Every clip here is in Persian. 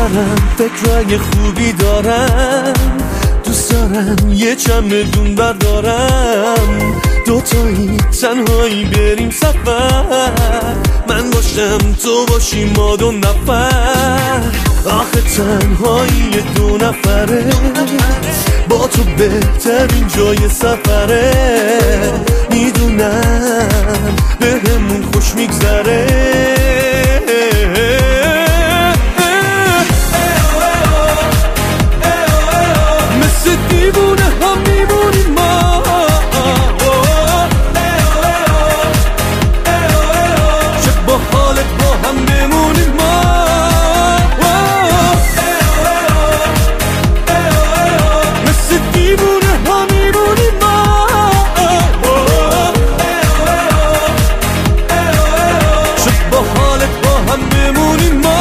سرم فکرای خوبی دارم، دوست دارم یه چمدون بردارم، دوتایی تنهایی بریم سفر، من باشم تو باشی ما دو نفر. آخه تنهایی دو نفره با تو بهترین جای سفره، میدونم بهمون خوش میگذره. مثل دیوونه هم میمونیم ما، چه با حالت با هم بمونیم ما، مثل دیوونه هم میمونیم ما، چه با حالت با هم بمونیم ما.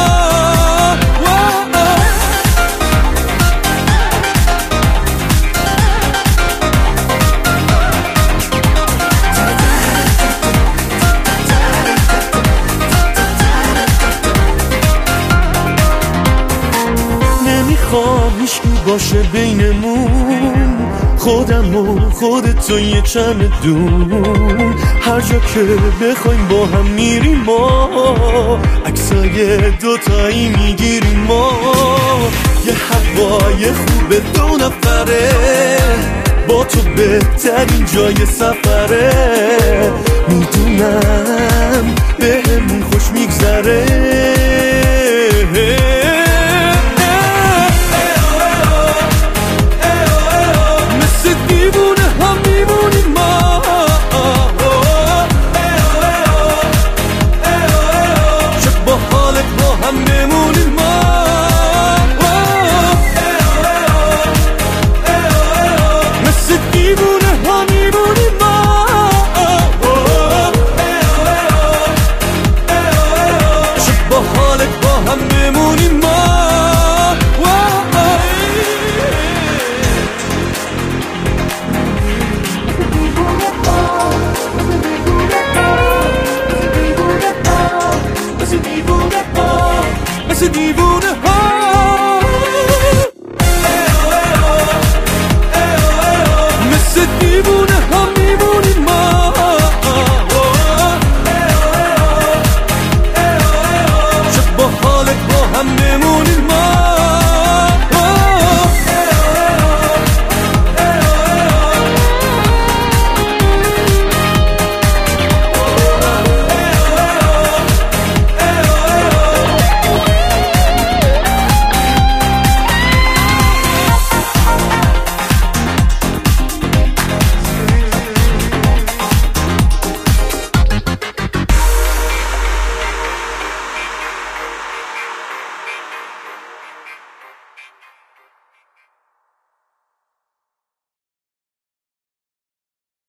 نمیخوام هیچکی باشه بینمون، خودم و خودت و یه چمدون، هر جا که بخوایم با هم میریم ما، عکسای دوتایی میگیریم ما، یه هوای خوب دو نفره با تو بهترین جای سفره، میدونم